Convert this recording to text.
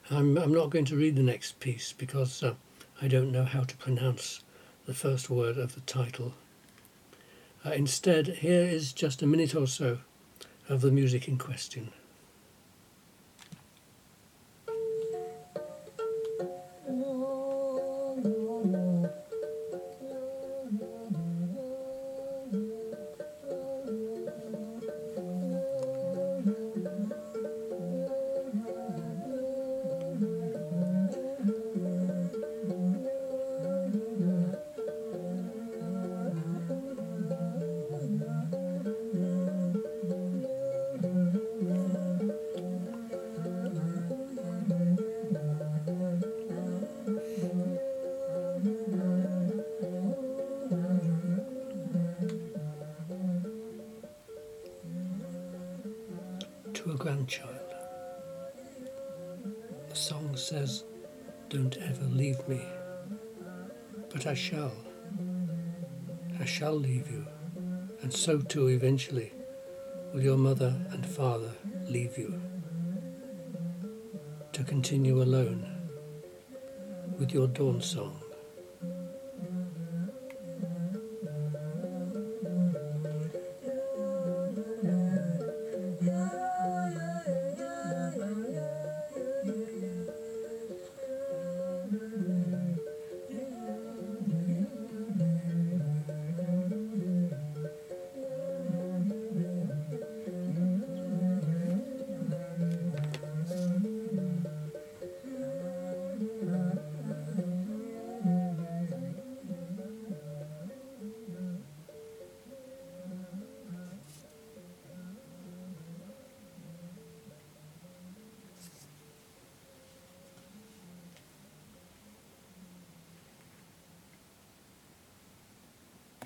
I'm not going to read the next piece because I don't know how to pronounce the first word of the title. Instead, here is just a minute or so of the music in question. To a grandchild. The song says, "Don't ever leave me." But I shall. I shall leave you. And so too eventually will your mother and father leave you. To continue alone with your dawn song.